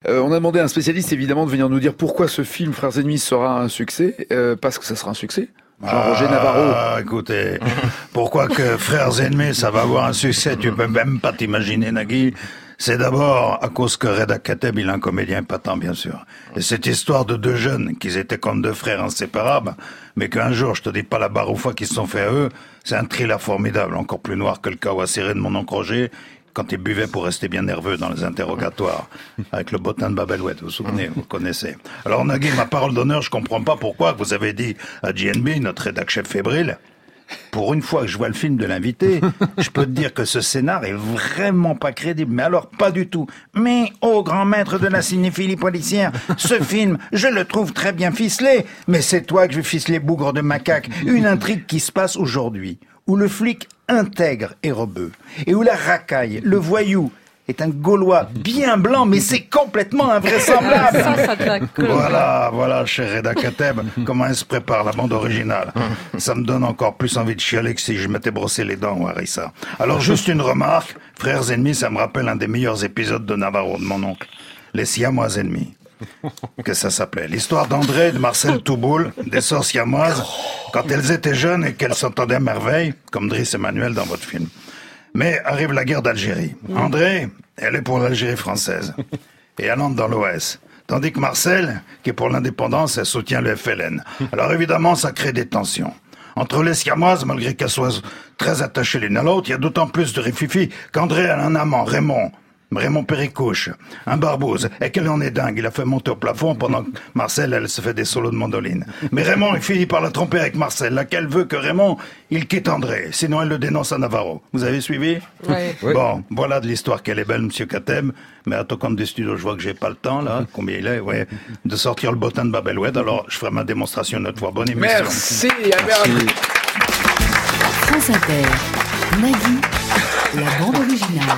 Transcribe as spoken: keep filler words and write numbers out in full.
Euh, on a demandé à un spécialiste, évidemment, de venir nous dire pourquoi ce film Frères ennemis sera un succès. Euh, parce que ça sera un succès. Jean-Roger Navarro. Ah, écoutez, pourquoi que Frères ennemis, ça va avoir un succès, tu peux même pas t'imaginer, Nagui. C'est d'abord à cause que Reda Kateb, il est un comédien épatant, bien sûr. Et cette histoire de deux jeunes, qu'ils étaient comme deux frères inséparables, mais qu'un jour, je te dis pas la barre aux fois qu'ils se sont fait à eux, c'est un thriller formidable, encore plus noir que le chaos acéré de mon oncle Roger, quand il buvait pour rester bien nerveux dans les interrogatoires, avec le bottin de Babelouette, vous vous souvenez, vous connaissez. Alors Nagui, ma parole d'honneur, je comprends pas pourquoi vous avez dit à J N B, notre rédac chef fébrile, pour une fois que je vois le film de l'invité, je peux te dire que ce scénar est vraiment pas crédible. Mais alors, pas du tout. Mais, ô grand maître de la cinéphilie policière, ce film, je le trouve très bien ficelé. Mais c'est toi que je ficeler, bougre de macaque. Une intrigue qui se passe aujourd'hui, où le flic intègre et rebeu, et où la racaille, le voyou, est un Gaulois bien blanc, mais c'est complètement invraisemblable. Ça, ça te la colle. Voilà, voilà, cher Reda Kateb, comment elle se prépare, la bande originale. Ça me donne encore plus envie de chialer que si je m'étais brossé les dents, Harissa. Alors, juste une remarque, Frères ennemis, ça me rappelle un des meilleurs épisodes de Navarro, de mon oncle. Les siamois ennemis. Que ça s'appelait. L'histoire d'André et de Marcel Touboul, des sœurs siamoises, quand elles étaient jeunes et qu'elles s'entendaient à merveille, comme Driss Emmanuel dans votre film. Mais arrive la guerre d'Algérie. André, elle est pour l'Algérie française. Et elle entre dans l'O S. Tandis que Marcel, qui est pour l'indépendance, elle soutient le F L N. Alors évidemment, ça crée des tensions. Entre les siamoises, malgré qu'elles soient très attachées l'une à l'autre, il y a d'autant plus de rififi qu'André a un amant, Raymond. Raymond Péricouche, un barbouze, et qu'elle en est dingue, il a fait monter au plafond pendant que Marcel, elle, se fait des solos de mandoline. Mais Raymond, il finit par la tromper avec Marcel, laquelle veut que Raymond, il quitte André, sinon elle le dénonce à Navarro. Vous avez suivi? Ouais. Bon, voilà de l'histoire qu'elle est belle, monsieur Kateb, mais à tout compte des studios, je vois que j'ai pas le temps, là, combien il est, ouais, de sortir le bottin de Babelouette, alors je ferai ma démonstration une autre fois. Bonne émission. Merci, à merci. France Inter, Nagui, la bande originale.